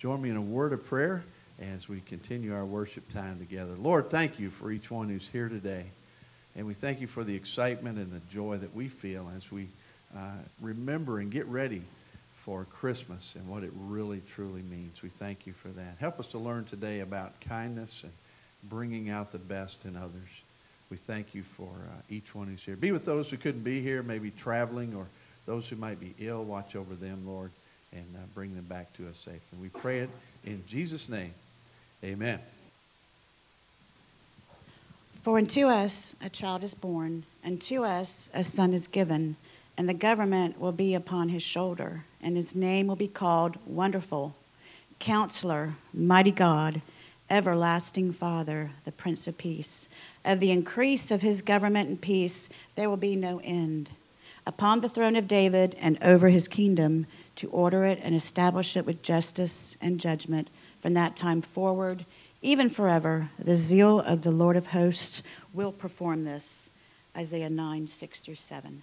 join me in a word of prayer as we continue our worship time together. Lord, thank you for each one who's here today. And we thank you for the excitement and the joy that we feel as we remember and get ready for Christmas and what it really, truly means. We thank you for that. Help us to learn today about kindness and bringing out the best in others. We thank you for each one who's here. Be with those who couldn't be here, maybe traveling, or those who might be ill. Watch over them, Lord, and bring them back to us safely. We pray it in Jesus' name. Amen. For unto us a child is born, and to us a son is given, and the government will be upon his shoulder, and his name will be called Wonderful, Counselor, Mighty God, Everlasting Father, the Prince of Peace. Of the increase of his government and peace there will be no end. Upon the throne of David and over his kingdom, to order it and establish it with justice and judgment from that time forward, even forever. The zeal of the Lord of hosts will perform this. Isaiah 9, 6-7.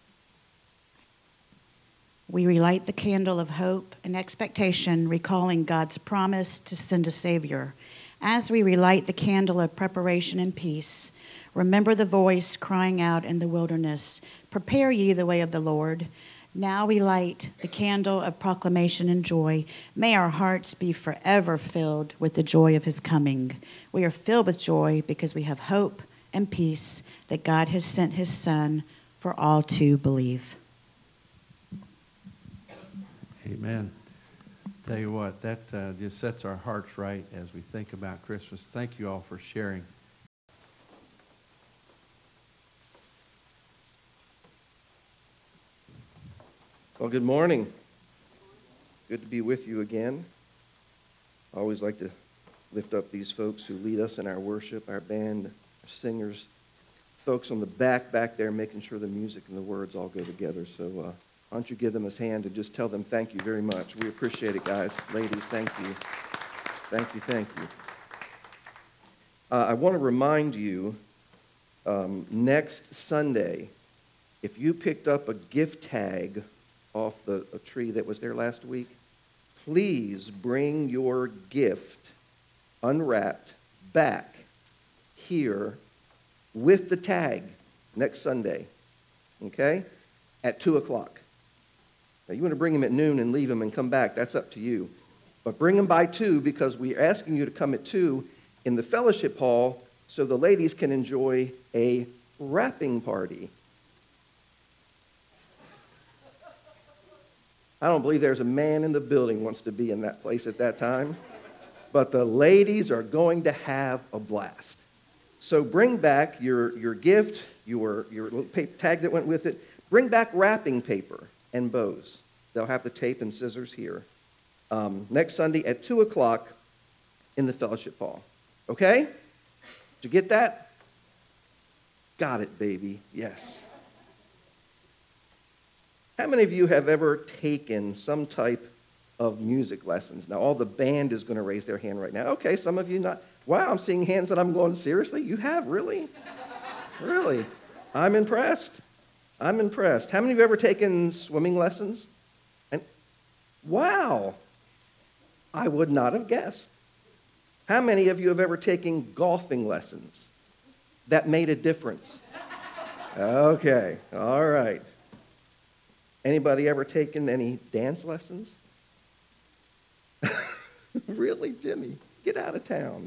We relight the candle of hope and expectation, recalling God's promise to send a Savior. As we relight the candle of preparation and peace, remember the voice crying out in the wilderness, "Prepare ye the way of the Lord." Now we light the candle of proclamation and joy. May our hearts be forever filled with the joy of his coming. We are filled with joy because we have hope and peace that God has sent his Son for all to believe. Amen. Tell you what, that just sets our hearts right as we think about Christmas. Thank you all for sharing. Well, good morning. Good to be with you again. I always like to lift up these folks who lead us in our worship, our band, our singers, folks on the back there making sure the music and the words all go together. So why don't you give them a hand and just tell them thank you very much. We appreciate it, guys. Ladies, thank you. Thank you, thank you. I want to remind you, next Sunday, if you picked up a gift tag off a tree that was there last week, please bring your gift unwrapped back here with the tag next Sunday, okay, at 2 o'clock. Now, you want to bring them at noon and leave them and come back, that's up to you. But bring them by 2 because we're asking you to come at 2 in the fellowship hall so the ladies can enjoy a wrapping party. I don't believe there's a man in the building who wants to be in that place at that time. But the ladies are going to have a blast. So bring back your gift, your little paper tag that went with it. Bring back wrapping paper and bows. They'll have the tape and scissors here. Next Sunday at 2 o'clock in the fellowship hall. Okay? Did you get that? Got it, baby. Yes. How many of you have ever taken some type of music lessons? Now, all the band is going to raise their hand right now. Okay, some of you not. Wow, I'm seeing hands that I'm going, seriously? You have, really? Really? I'm impressed. I'm impressed. How many of you have ever taken swimming lessons? And wow, I would not have guessed. How many of you have ever taken golfing lessons? That made a difference. Okay, all right. Anybody ever taken any dance lessons? Really, Jimmy? Get out of town.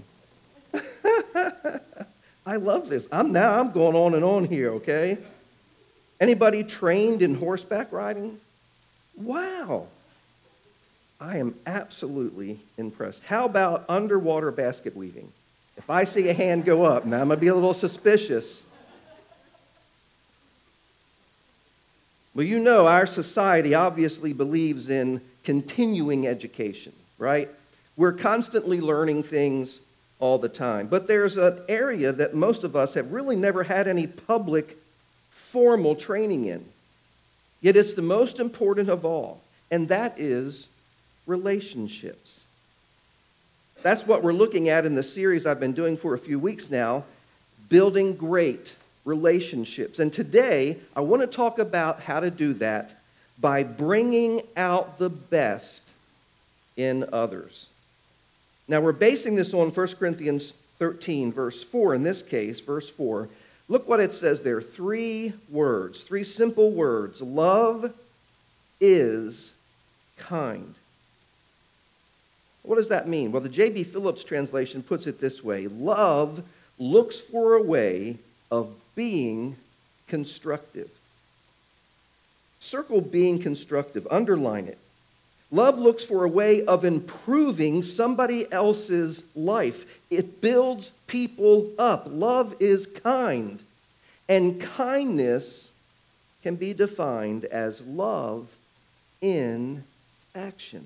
I love this. I'm going on and on here, okay? Anybody trained in horseback riding? Wow. I am absolutely impressed. How about underwater basket weaving? If I see a hand go up, now I'm going to be a little suspicious. Well, you know, our society obviously believes in continuing education, right? We're constantly learning things all the time. But there's an area that most of us have really never had any public, formal training in. Yet it's the most important of all, and that is relationships. That's what we're looking at in the series I've been doing for a few weeks now, Building Great Relationships. And today, I want to talk about how to do that by bringing out the best in others. Now, we're basing this on 1 Corinthians 13, verse 4. In this case, verse 4, look what it says there. 3 words, 3 simple words. Love is kind. What does that mean? Well, the J.B. Phillips translation puts it this way. Love looks for a way of being constructive. Circle being constructive. Underline it. Love looks for a way of improving somebody else's life. It builds people up. Love is kind. And kindness can be defined as love in action.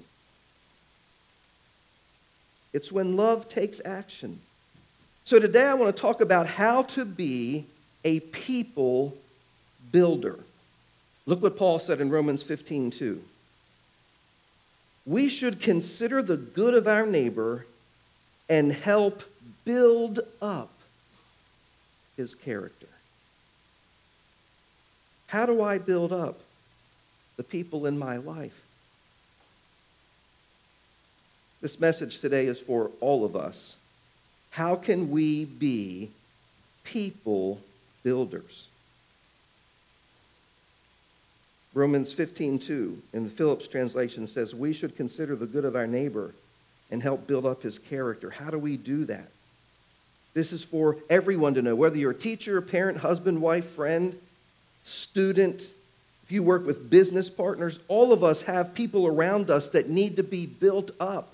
It's when love takes action. So today I want to talk about how to be a people builder. Look what Paul said in Romans 15:2. We should consider the good of our neighbor and help build up his character. How do I build up the people in my life? This message today is for all of us. How can we be people builders? Romans 15:2 in the Phillips translation says, we should consider the good of our neighbor and help build up his character. How do we do that? This is for everyone to know, whether you're a teacher, parent, husband, wife, friend, student, if you work with business partners, all of us have people around us that need to be built up.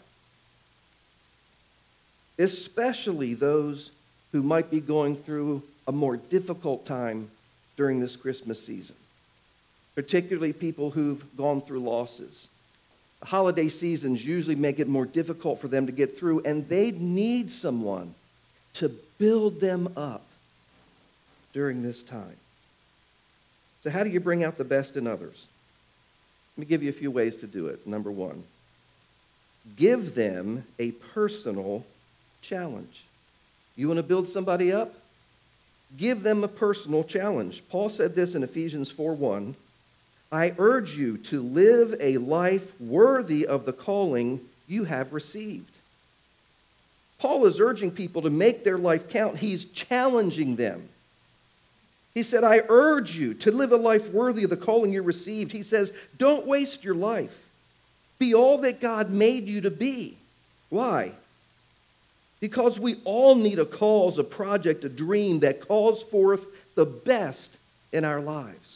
Especially those who might be going through a more difficult time during this Christmas season. Particularly people who've gone through losses. The holiday seasons usually make it more difficult for them to get through, and they need someone to build them up during this time. So how do you bring out the best in others? Let me give you a few ways to do it. Number 1, give them a personal challenge. You want to build somebody up? Give them a personal challenge. Paul said this in Ephesians 4:1. I urge you to live a life worthy of the calling you have received. Paul is urging people to make their life count. He's challenging them. He said, I urge you to live a life worthy of the calling you received. He says, don't waste your life. Be all that God made you to be. Why? Because we all need a cause, a project, a dream that calls forth the best in our lives.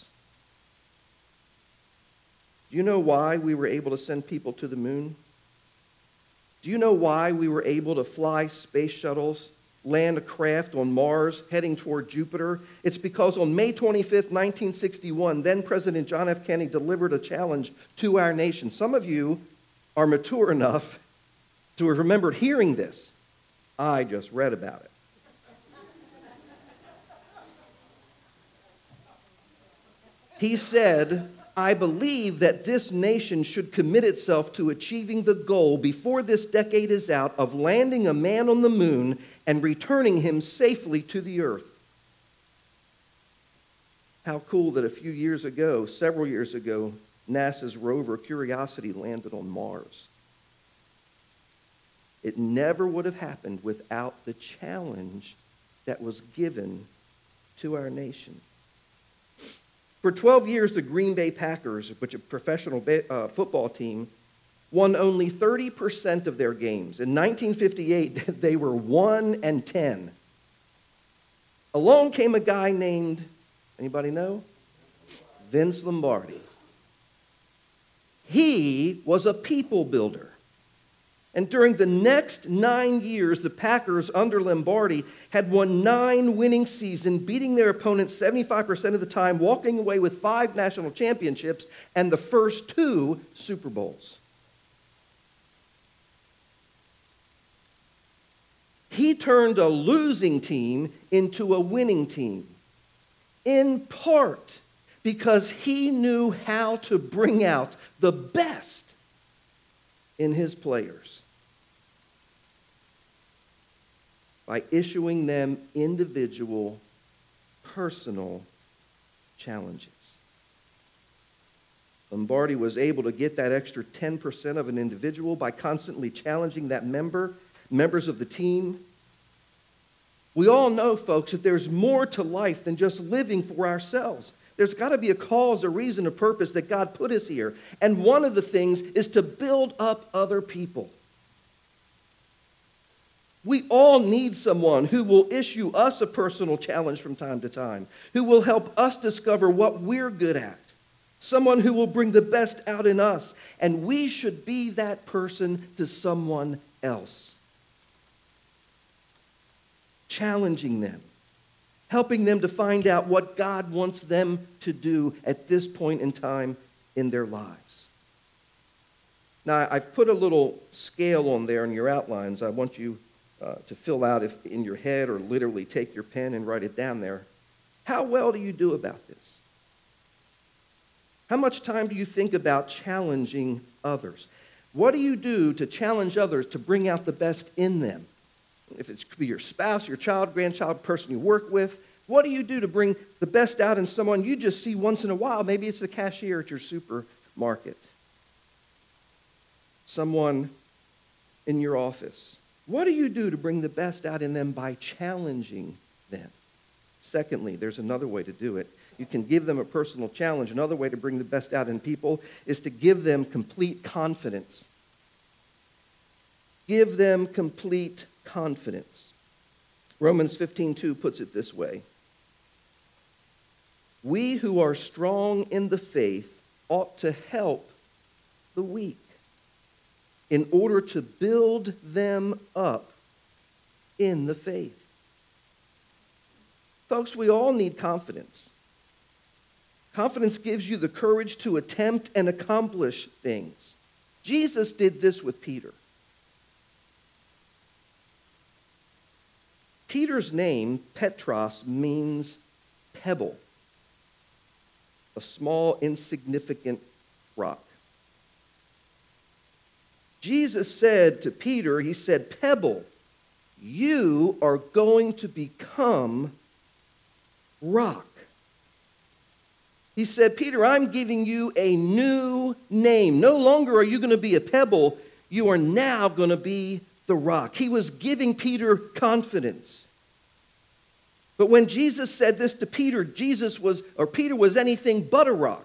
Do you know why we were able to send people to the moon? Do you know why we were able to fly space shuttles, land a craft on Mars, heading toward Jupiter? It's because on May 25th, 1961, then President John F. Kennedy delivered a challenge to our nation. Some of you are mature enough to have remembered hearing this. I just read about it. He said, I believe that this nation should commit itself to achieving the goal before this decade is out of landing a man on the moon and returning him safely to the earth. How cool that a few years ago, several years ago, NASA's rover Curiosity landed on Mars. It never would have happened without the challenge that was given to our nation. For 12 years, the Green Bay Packers, which is a professional football team, won only 30% of their games. In 1958, they were 1-10. Along came a guy named, anybody know? Vince Lombardi. He was a people builder. And during the next 9 years, the Packers under Lombardi had won 9 winning seasons, beating their opponents 75% of the time, walking away with 5 national championships and the first 2 Super Bowls. He turned a losing team into a winning team, in part because he knew how to bring out the best in his players by issuing them individual, personal challenges. Lombardi was able to get that extra 10% of an individual by constantly challenging that members of the team. We all know, folks, that there's more to life than just living for ourselves. There's got to be a cause, a reason, a purpose that God put us here. And one of the things is to build up other people. We all need someone who will issue us a personal challenge from time to time, who will help us discover what we're good at, someone who will bring the best out in us, and we should be that person to someone else. Challenging them, helping them to find out what God wants them to do at this point in time in their lives. Now, I've put a little scale on there in your outlines. I want you to fill out if in your head or literally take your pen and write it down there. How well do you do about this? How much time do you think about challenging others? What do you do to challenge others to bring out the best in them? If it could be your spouse, your child, grandchild, person you work with, what do you do to bring the best out in someone you just see once in a while? Maybe it's the cashier at your supermarket. Someone in your office. What do you do to bring the best out in them by challenging them? Secondly, there's another way to do it. You can give them a personal challenge. Another way to bring the best out in people is to give them complete confidence. Give them complete confidence. Romans 15:2 puts it this way. We who are strong in the faith ought to help the weak in order to build them up in the faith. Folks, we all need confidence. Confidence gives you the courage to attempt and accomplish things. Jesus did this with Peter. Peter's name, Petros, means pebble, a small, insignificant rock. Jesus said to Peter, he said, Pebble, you are going to become rock. He said, Peter, I'm giving you a new name. No longer are you going to be a pebble. You are now going to be the rock. He was giving Peter confidence. But when Jesus said this to Peter, Peter was anything but a rock.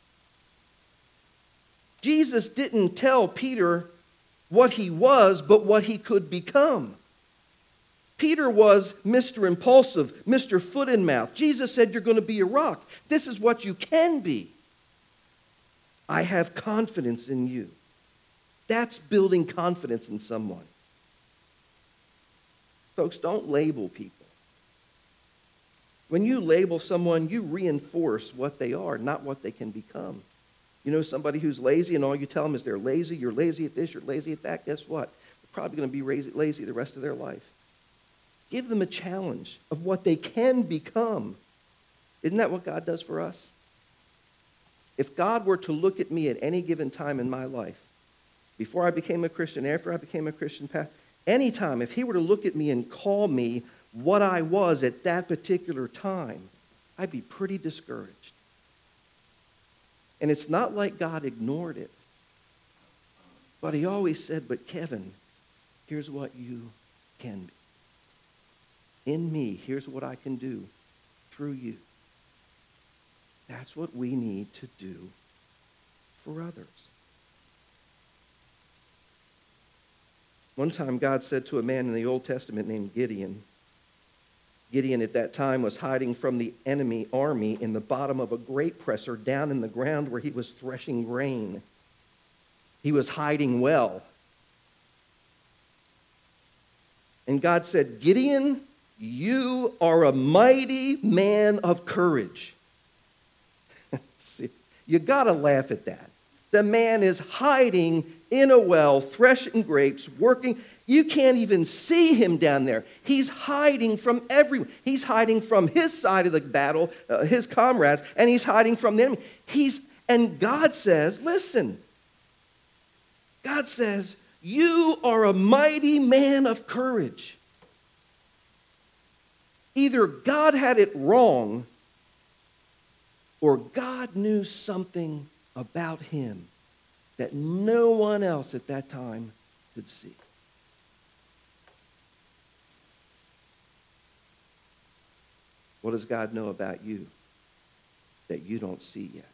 Jesus didn't tell Peter what he was, but what he could become. Peter was Mr. Impulsive, Mr. Foot in Mouth. Jesus said, you're going to be a rock. This is what you can be. I have confidence in you. That's building confidence in someone. Folks, don't label people. When you label someone, you reinforce what they are, not what they can become. You know somebody who's lazy and all you tell them is they're lazy, you're lazy at this, you're lazy at that, guess what? They're probably going to be lazy the rest of their life. Give them a challenge of what they can become. Isn't that what God does for us? If God were to look at me at any given time in my life, before I became a Christian, after I became a Christian, any time, if he were to look at me and call me what I was at that particular time, I'd be pretty discouraged. And it's not like God ignored it. But he always said, but Kevin, here's what you can be. In me, here's what I can do through you. That's what we need to do for others. One time God said to a man in the Old Testament named Gideon, Gideon at that time was hiding from the enemy army in the bottom of a grape presser down in the ground where he was threshing grain. He was hiding well. And God said, Gideon, you are a mighty man of courage. See, you got to laugh at that. The man is hiding in a well, threshing grapes, working. You can't even see him down there. He's hiding from everyone. He's hiding from his side of the battle, his comrades, and he's hiding from them. And God says, listen, God says, you are a mighty man of courage. Either God had it wrong or God knew something about him that no one else at that time could see. What does God know about you that you don't see yet?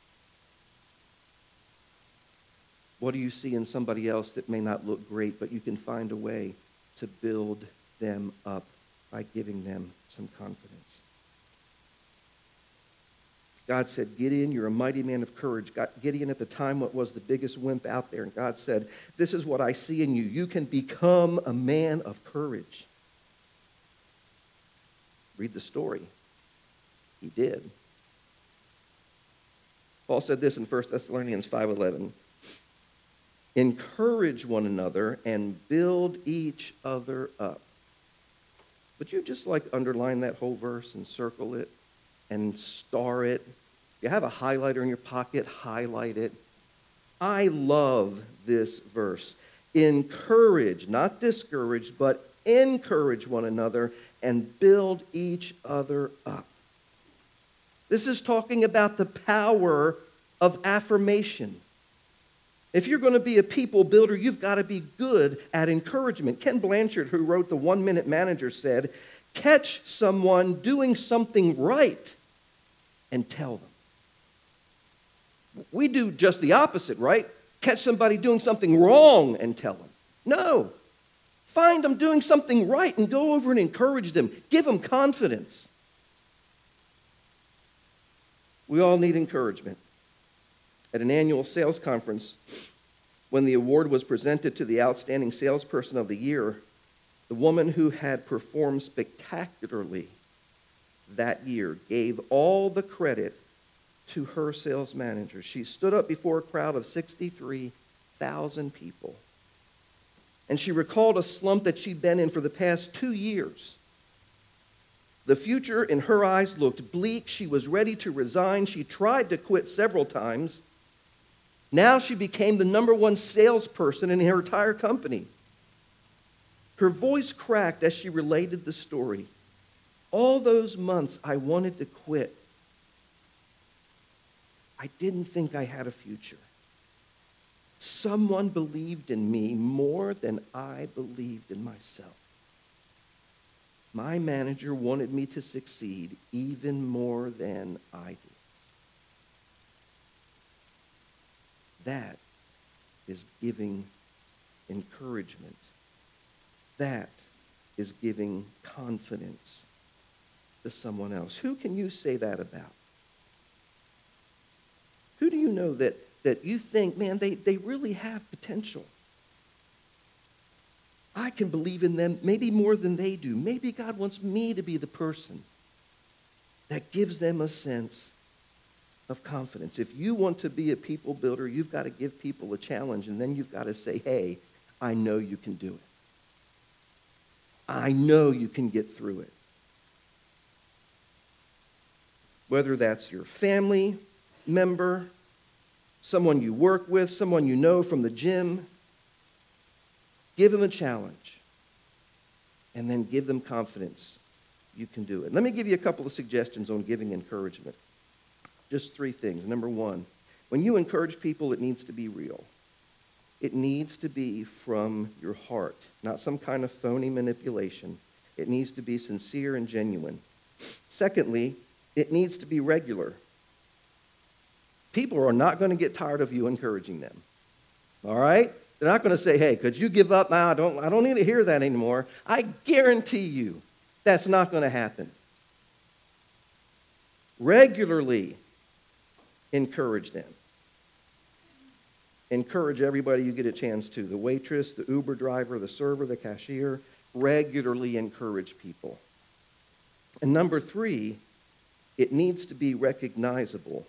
What do you see in somebody else that may not look great, but you can find a way to build them up by giving them some confidence? God said, Gideon, you're a mighty man of courage. Gideon at the time was the biggest wimp out there. And God said, this is what I see in you. You can become a man of courage. Read the story. He did. Paul said this in 1 Thessalonians 5:11. Encourage one another and build each other up. Would you just underline that whole verse and circle it and star it? If you have a highlighter in your pocket, highlight it. I love this verse. Encourage, not discourage, but encourage one another and build each other up. This is talking about the power of affirmation. If you're going to be a people builder, you've got to be good at encouragement. Ken Blanchard, who wrote The 1 Minute Manager, said, catch someone doing something right and tell them. We do just the opposite, right? Catch somebody doing something wrong and tell them. No. Find them doing something right and go over and encourage them. Give them confidence. We all need encouragement. At an annual sales conference, when the award was presented to the outstanding salesperson of the year, the woman who had performed spectacularly that year gave all the credit to her sales manager. She stood up before a crowd of 63,000 people, and she recalled a slump that she'd been in for the past 2 years. The future in her eyes looked bleak. She was ready to resign. She tried to quit several times. Now she became the #1 salesperson in her entire company. Her voice cracked as she related the story. All those months I wanted to quit. I didn't think I had a future. Someone believed in me more than I believed in myself. My manager wanted me to succeed even more than I did. That is giving encouragement. That is giving confidence to someone else. Who can you say that about? Who do you know that you think, man, they really have potential? I can believe in them maybe more than they do. Maybe God wants me to be the person that gives them a sense of confidence. If you want to be a people builder, you've got to give people a challenge, and then you've got to say, hey, I know you can do it. I know you can get through it. Whether that's your family member, someone you work with, someone you know from the gym, give them a challenge, and then give them confidence you can do it. Let me give you a couple of suggestions on giving encouragement. Just 3 things. Number 1, when you encourage people, it needs to be real. It needs to be from your heart, not some kind of phony manipulation. It needs to be sincere and genuine. Secondly, it needs to be regular. People are not going to get tired of you encouraging them. All right? They're not going to say, hey, could you give up now? I don't need to hear that anymore. I guarantee you that's not going to happen. Regularly encourage them. Encourage everybody you get a chance to. The waitress, the Uber driver, the server, the cashier. Regularly encourage people. And number 3, it needs to be recognizable.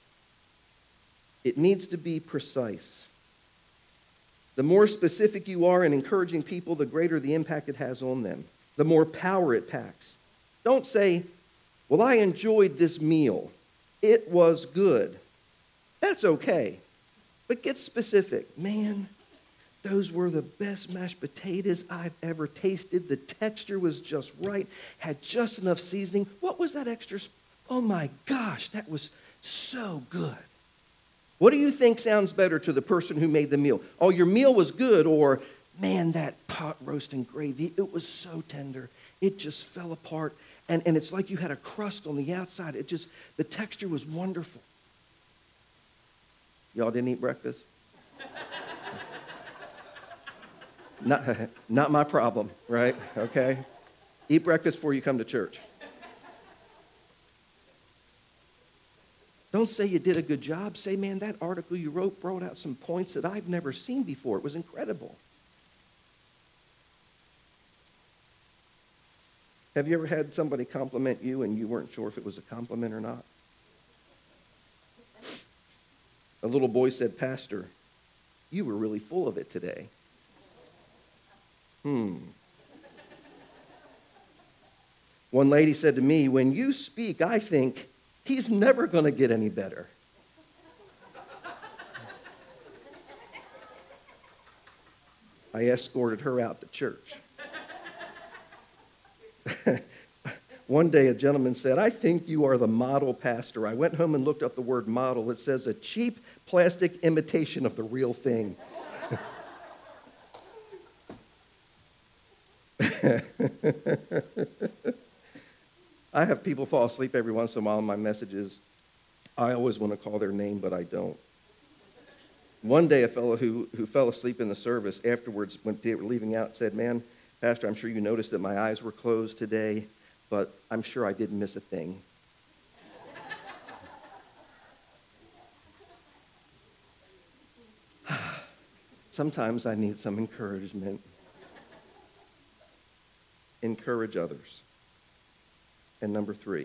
It needs to be precise. The more specific you are in encouraging people, the greater the impact it has on them, the more power it packs. Don't say, well, I enjoyed this meal. It was good. That's okay. But get specific. Man, those were the best mashed potatoes I've ever tasted. The texture was just right, had just enough seasoning. What was that extra? Oh my gosh, that was so good. What do you think sounds better to the person who made the meal? Oh, your meal was good, or, man, that pot roast and gravy, it was so tender. It just fell apart, and it's like you had a crust on the outside. The texture was wonderful. Y'all didn't eat breakfast? Not my problem, right? Okay? Eat breakfast before you come to church. Don't say you did a good job. Say, man, that article you wrote brought out some points that I've never seen before. It was incredible. Have you ever had somebody compliment you and you weren't sure if it was a compliment or not? A little boy said, Pastor, you were really full of it today. One lady said to me, when you speak, I think, he's never going to get any better. I escorted her out to church. One day a gentleman said, I think you are the model pastor. I went home and looked up the word model. It says a cheap plastic imitation of the real thing. I have people fall asleep every once in a while in my messages. I always want to call their name, but I don't. One day, a fellow who fell asleep in the service afterwards, when they were leaving out, said, man, Pastor, I'm sure you noticed that my eyes were closed today, but I'm sure I didn't miss a thing. Sometimes I need some encouragement. Encourage others. And number 3,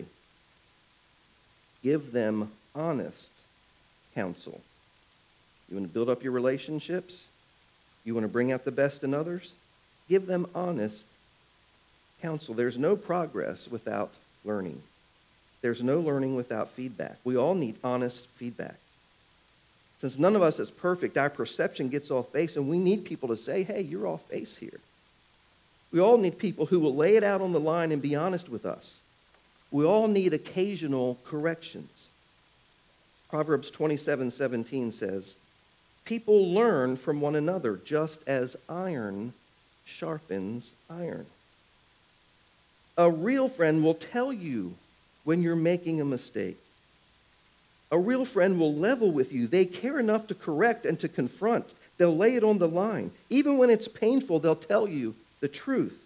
give them honest counsel. You want to build up your relationships? You want to bring out the best in others? Give them honest counsel. There's no progress without learning. There's no learning without feedback. We all need honest feedback. Since none of us is perfect, our perception gets off base, and we need people to say, hey, you're off base here. We all need people who will lay it out on the line and be honest with us. We all need occasional corrections. Proverbs 27:17 says, people learn from one another just as iron sharpens iron. A real friend will tell you when you're making a mistake. A real friend will level with you. They care enough to correct and to confront. They'll lay it on the line. Even when it's painful, they'll tell you the truth.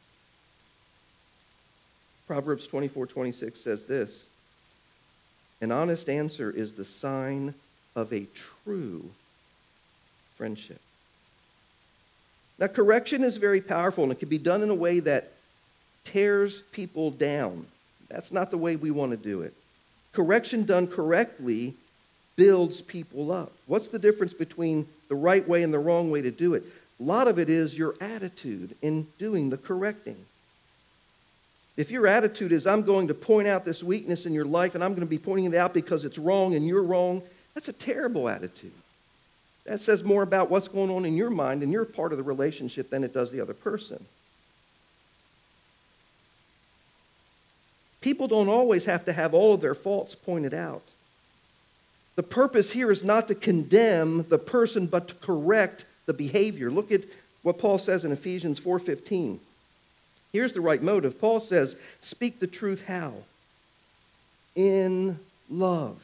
Proverbs 24:26 says this, an honest answer is the sign of a true friendship. Now, correction is very powerful, and it can be done in a way that tears people down. That's not the way we want to do it. Correction done correctly builds people up. What's the difference between the right way and the wrong way to do it? A lot of it is your attitude in doing the correcting. If your attitude is, I'm going to point out this weakness in your life and I'm going to be pointing it out because it's wrong and you're wrong, that's a terrible attitude. That says more about what's going on in your mind and your part of the relationship than it does the other person. People don't always have to have all of their faults pointed out. The purpose here is not to condemn the person, but to correct the behavior. Look at what Paul says in Ephesians 4:15. Here's the right motive. Paul says, speak the truth how? In love.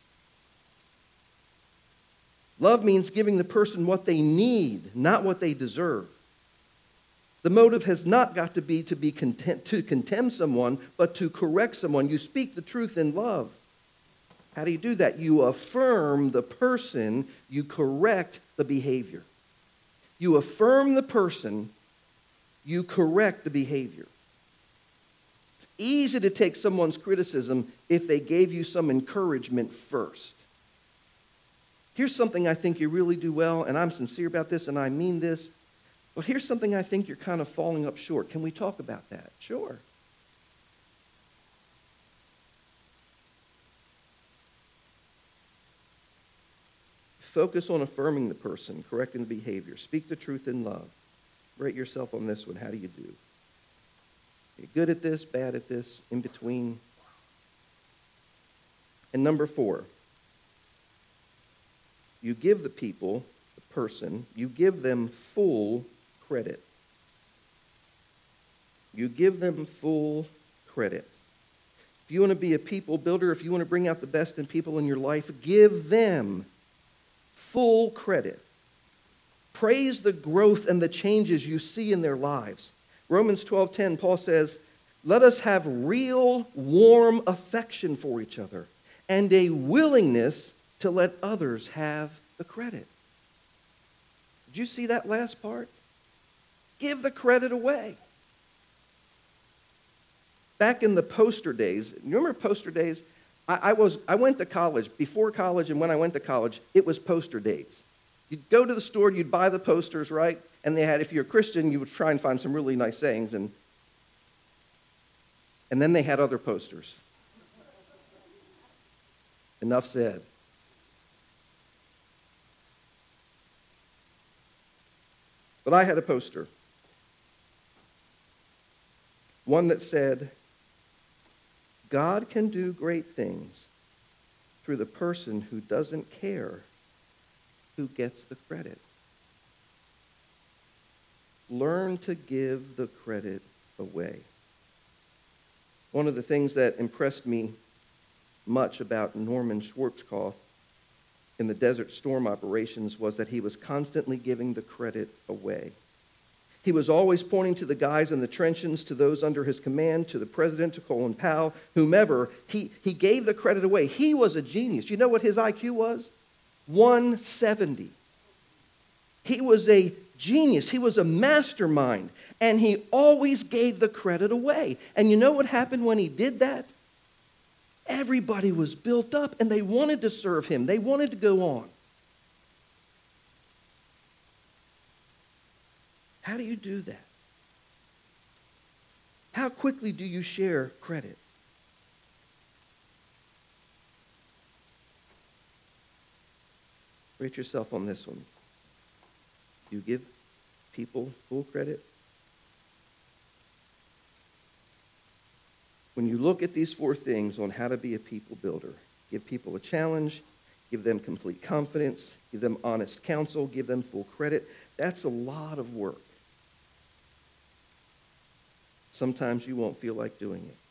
Love means giving the person what they need, not what they deserve. The motive has not got to be content to condemn someone, but to correct someone. You speak the truth in love. How do you do that? You affirm the person, you correct the behavior. You affirm the person, you correct the behavior. It's easy to take someone's criticism if they gave you some encouragement first. Here's something I think you really do well, and I'm sincere about this, and I mean this, but here's something I think you're kind of falling up short. Can we talk about that? Sure. Focus on affirming the person, correcting the behavior. Speak the truth in love. Rate yourself on this one. How do you do? You're good at this, bad at this, in between. And number 4, you give the people, the person, you give them full credit. You give them full credit. If you want to be a people builder, if you want to bring out the best in people in your life, give them full credit. Praise the growth and the changes you see in their lives. Romans 12:10, Paul says, let us have real, warm affection for each other and a willingness to let others have the credit. Did you see that last part? Give the credit away. Back in the poster days, you remember poster days? I went to college. Before college and when I went to college, it was poster days. You'd go to the store, you'd buy the posters, right? And they had, if you're a Christian, you would try and find some really nice sayings. And then they had other posters. Enough said. But I had a poster. One that said, God can do great things through the person who doesn't care who gets the credit. Learn to give the credit away. One of the things that impressed me much about Norman Schwarzkopf in the Desert Storm operations was that he was constantly giving the credit away. He was always pointing to the guys in the trenches, to those under his command, to the president, to Colin Powell, whomever. He gave the credit away. He was a genius. You know what his IQ was? 170. He was a genius. He was a mastermind. And he always gave the credit away. And you know what happened when he did that? Everybody was built up and they wanted to serve him. They wanted to go on. How do you do that? How quickly do you share credit? Rate yourself on this one. Do you give people full credit? When you look at these 4 things on how to be a people builder, give people a challenge, give them complete confidence, give them honest counsel, give them full credit, that's a lot of work. Sometimes you won't feel like doing it.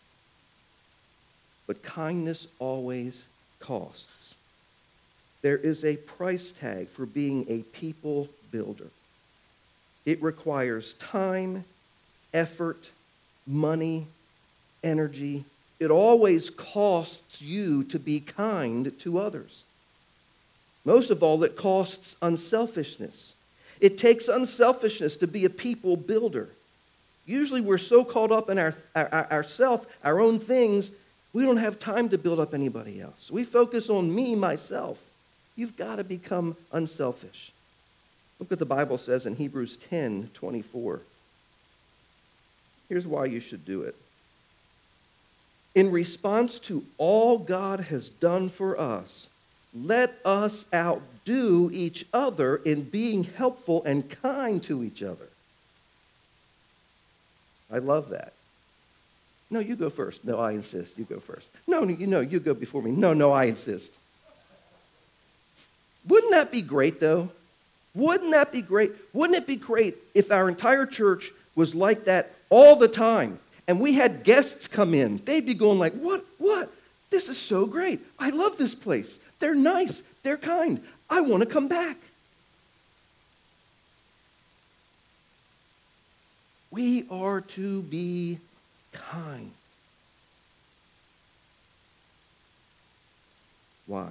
But kindness always costs. There is a price tag for being a people builder. It requires time, effort, money, energy. It always costs you to be kind to others. Most of all, it costs unselfishness. It takes unselfishness to be a people builder. Usually we're so caught up in ourself, our own things, we don't have time to build up anybody else. We focus on me, myself. You've got to become unselfish. Look what the Bible says in Hebrews 10:24. Here's why you should do it. In response to all God has done for us, let us outdo each other in being helpful and kind to each other. I love that. No, you go first. No, I insist. You go first. No, you go before me. No, I insist. Wouldn't that be great, though? Wouldn't that be great? Wouldn't it be great if our entire church was like that all the time and we had guests come in? They'd be going like, what? This is so great. I love this place. They're nice. They're kind. I want to come back. We are to be kind. Why?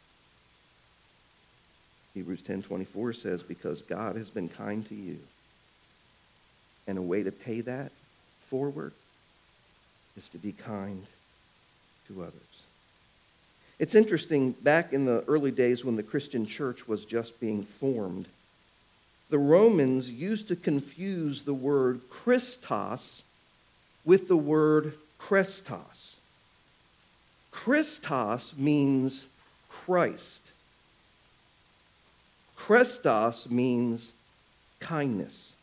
Hebrews 10:24 says, because God has been kind to you. And a way to pay that forward is to be kind to others. It's interesting, back in the early days when the Christian church was just being formed, the Romans used to confuse the word Christos with the word Krestos. Christos means Christ. Krestos means kindness.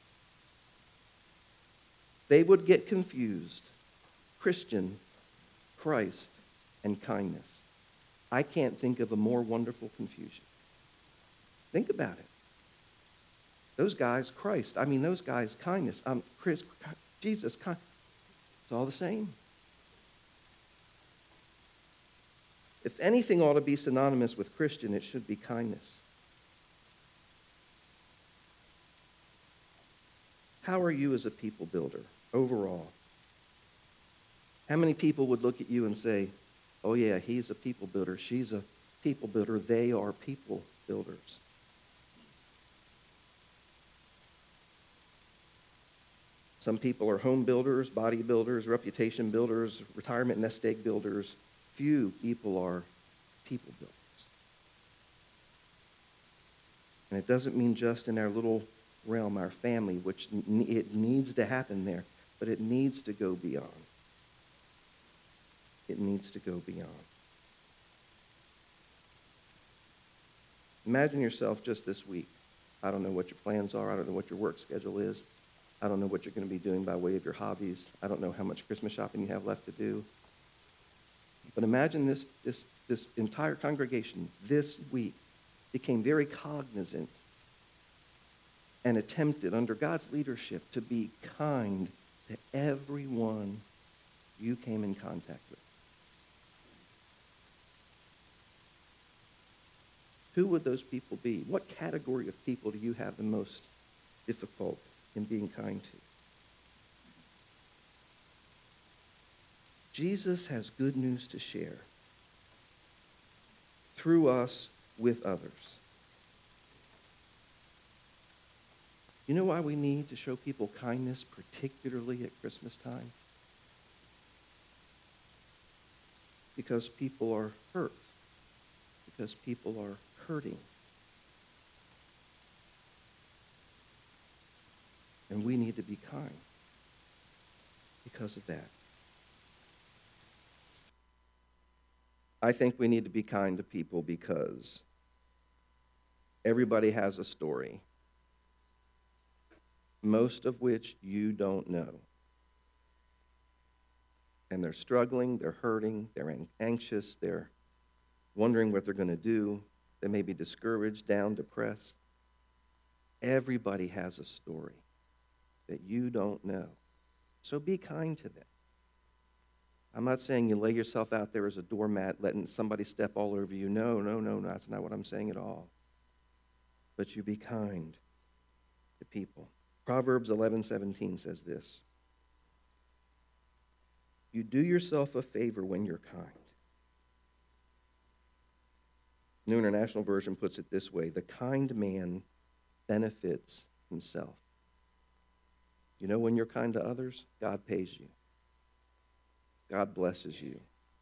They would get confused. Christian, Christ, and kindness. I can't think of a more wonderful confusion. Think about it. Those guys, Christ. I mean, those guys, kindness. Chris, Jesus, it's all the same. If anything ought to be synonymous with Christian, it should be kindness. How are you as a people builder overall? How many people would look at you and say, oh yeah, he's a people builder, she's a people builder, they are people builders? Some people are home builders, body builders, reputation builders, retirement nest egg builders. Few people are people builders. And it doesn't mean just in our little realm, our family, which it needs to happen there, but it needs to go beyond. It needs to go beyond. Imagine yourself just this week. I don't know what your plans are. I don't know what your work schedule is. I don't know what you're going to be doing by way of your hobbies. I don't know how much Christmas shopping you have left to do. But imagine this entire congregation this week became very cognizant and attempted under God's leadership to be kind to everyone you came in contact with. Who would those people be? What category of people do you have the most difficult in being kind to? Jesus has good news to share through us with others. You know why we need to show people kindness, particularly at Christmas time? Because people are hurt. Because people are hurting. And we need to be kind because of that. I think we need to be kind to people because everybody has a story, most of which you don't know. And they're struggling, they're hurting, they're anxious, they're wondering what they're going to do. They may be discouraged, down, depressed. Everybody has a story that you don't know. So be kind to them. I'm not saying you lay yourself out there as a doormat, letting somebody step all over you. No, that's not what I'm saying at all. But you be kind to people. Proverbs 11:17 says this. You do yourself a favor when you're kind. New International Version puts it this way. The kind man benefits himself. You know when you're kind to others, God pays you. God blesses you.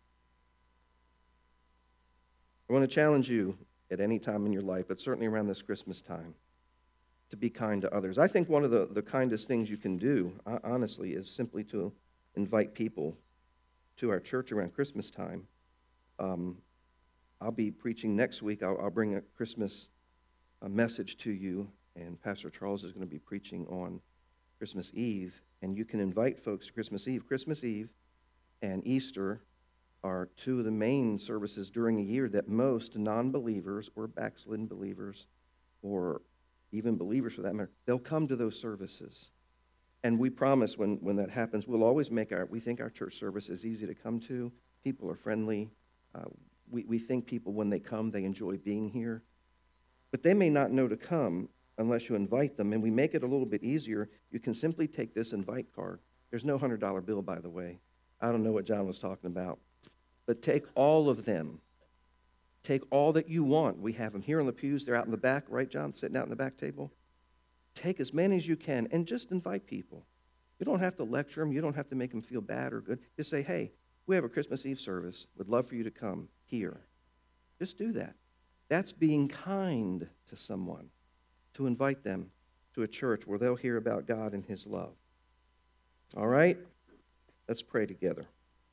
I want to challenge you at any time in your life, but certainly around this Christmas time, to be kind to others. I think one of the kindest things you can do, honestly, is simply to invite people to our church around Christmas time. I'll be preaching next week. I'll bring a Christmas message to you, and Pastor Charles is going to be preaching on Christmas Eve, and you can invite folks to Christmas Eve. Christmas Eve and Easter are two of the main services during a year that most non-believers or backslidden believers, or even believers for that matter, they'll come to those services. And we promise when that happens, we'll always we think our church service is easy to come to. People are friendly. We think people, when they come, they enjoy being here. But they may not know to come unless you invite them, and we make it a little bit easier. You can simply take this invite card. There's no $100 bill, by the way. I don't know what John was talking about. But take all of them. Take all that you want. We have them here on the pews. They're out in the back, right, John, sitting out in the back table? Take as many as you can and just invite people. You don't have to lecture them. You don't have to make them feel bad or good. Just say, hey, we have a Christmas Eve service. Would love for you to come here. Just do that. That's being kind to someone, to invite them to a church where they'll hear about God and his love. All right? Let's pray together.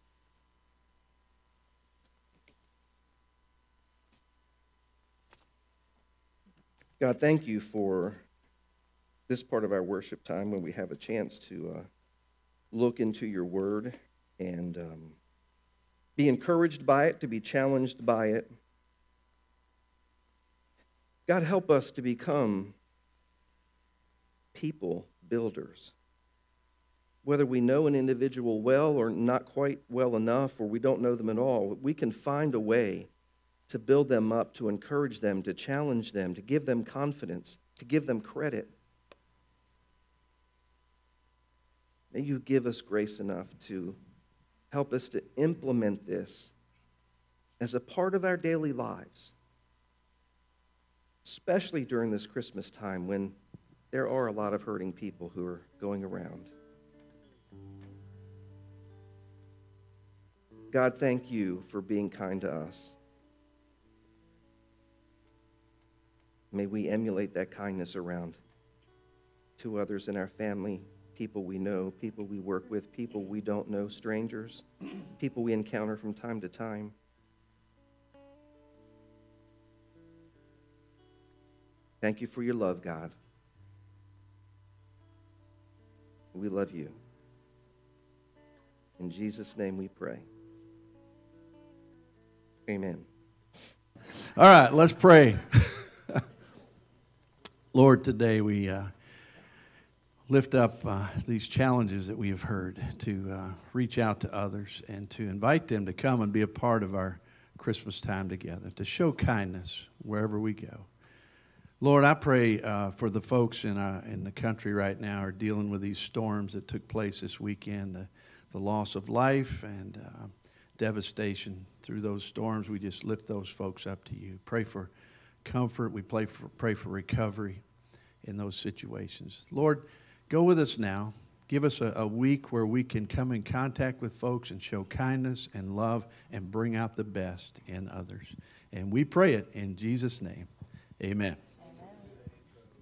God, thank you for this part of our worship time when we have a chance to look into your word and be encouraged by it, to be challenged by it. God, help us to become people builders. Whether we know an individual well or not quite well enough, or we don't know them at all, we can find a way to build them up, to encourage them, to challenge them, to give them confidence, to give them credit. May you give us grace enough to help us to implement this as a part of our daily lives, especially during this Christmas time when there are a lot of hurting people who are going around. God, thank you for being kind to us. May we emulate that kindness around to others in our family, people we know, people we work with, people we don't know, strangers, people we encounter from time to time. Thank you for your love, God. We love you. In Jesus' name we pray. Amen. All right, let's pray. Lord, today we lift up these challenges that we have heard to reach out to others and to invite them to come and be a part of our Christmas time together, to show kindness wherever we go. Lord, I pray for the folks in the country right now who are dealing with these storms that took place this weekend, the loss of life and devastation through those storms. We just lift those folks up to you. Pray for comfort. We pray for recovery in those situations. Lord, go with us now. Give us a week where we can come in contact with folks and show kindness and love and bring out the best in others. And we pray it in Jesus' name. Amen.